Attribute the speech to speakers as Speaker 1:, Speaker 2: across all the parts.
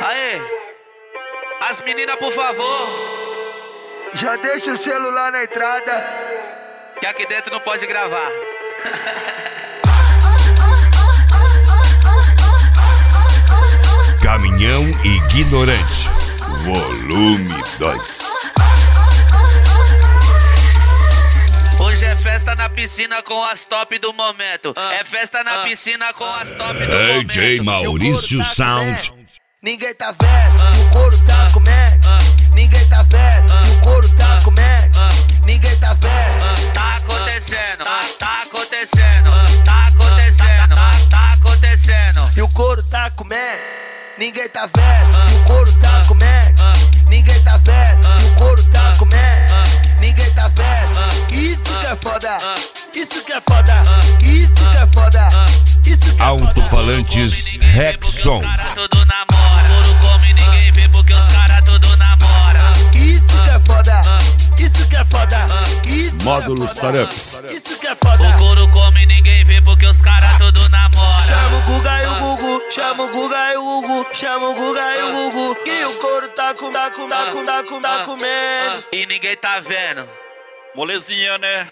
Speaker 1: Aê, as meninas, por favor.
Speaker 2: Já deixa o celular na entrada,
Speaker 1: Que aqui dentro não pode gravar.
Speaker 3: Caminhão Ignorante, volume 2.
Speaker 1: Hoje é festa na piscina com as top do momento. É festa na piscina com as top do momento.
Speaker 3: DJ Maurício Sound.
Speaker 2: ninguém tá vendo, o couro tá comendo. Ninguém tá vendo, o couro tá comendo. Ninguém tá vendo.
Speaker 1: Tá acontecendo, tá acontecendo, tá acontecendo, tá acontecendo.
Speaker 2: E o couro tá comendo. Ninguém tá vendo, o couro tá comendo. Ninguém tá vendo, o couro tá comendo. Ninguém tá vendo. Isso que é foda. Isso que é foda. Isso que é foda. Isso que é foda.
Speaker 3: Alto-falantes Rexon.
Speaker 1: Os cara tudo namora. Couro come, ninguém vê porque os cara tudo namora.
Speaker 2: Isso que é foda. Isso que é foda. Isso que é
Speaker 3: Módulos
Speaker 2: foda.
Speaker 3: Taramps.
Speaker 2: Isso que é foda.
Speaker 1: O couro come, ninguém vê porque os cara tudo namora.
Speaker 2: Chama o Guga e o Gugu, chama o Guga e o Gugu, chama o Guga e o Gugu. Que o couro tá comendo.
Speaker 1: E ninguém tá vendo.
Speaker 4: Molezinha, né?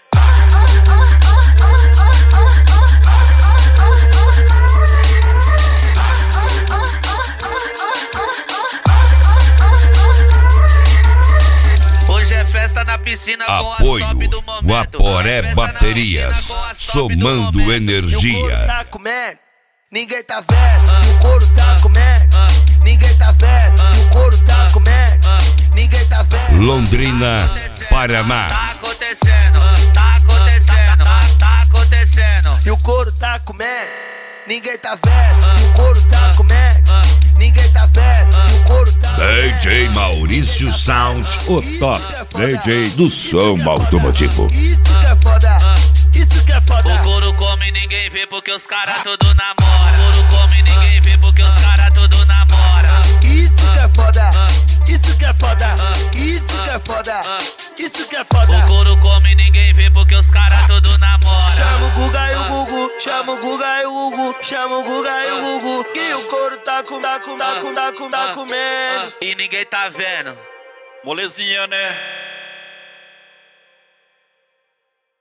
Speaker 1: Hoje é festa na piscina com as
Speaker 3: Apoio
Speaker 1: top do momento.
Speaker 3: Guaporé
Speaker 1: É festa na
Speaker 3: Baterias,
Speaker 1: piscina com as top do
Speaker 3: somando
Speaker 1: momento.
Speaker 2: E o couro
Speaker 3: energia.
Speaker 2: tá comendo. Ninguém tá vendo. E o couro tá comendo. Ninguém tá vendo. E o couro tá comendo. Ninguém tá vendo.
Speaker 3: Londrina, Paraná.
Speaker 1: Tá acontecendo, tá acontecendo, tá acontecendo.
Speaker 2: E o couro tá comendo. Ninguém tá vendo. E o couro tá comendo. Ninguém tá vendo. E o couro tá comendo.
Speaker 3: DJ Maurício Sound, o top DJ do som automotivo.
Speaker 2: Isso que é foda. Isso que é foda.
Speaker 1: O couro come, ninguém vê porque os cara tudo namora. O couro come, ninguém vê porque os cara tudo namora.
Speaker 2: Isso que é foda. Isso que é foda. Isso que é foda. Isso que é foda.
Speaker 1: O couro come, ninguém vê porque os cara tudo namora.
Speaker 2: Chama o Guga e o Gugu, chama o Guga e o Gugu, chama o Guga e o Gugu. Que o couro tá comendo.
Speaker 1: E ninguém tá vendo.
Speaker 4: Molezinha, né?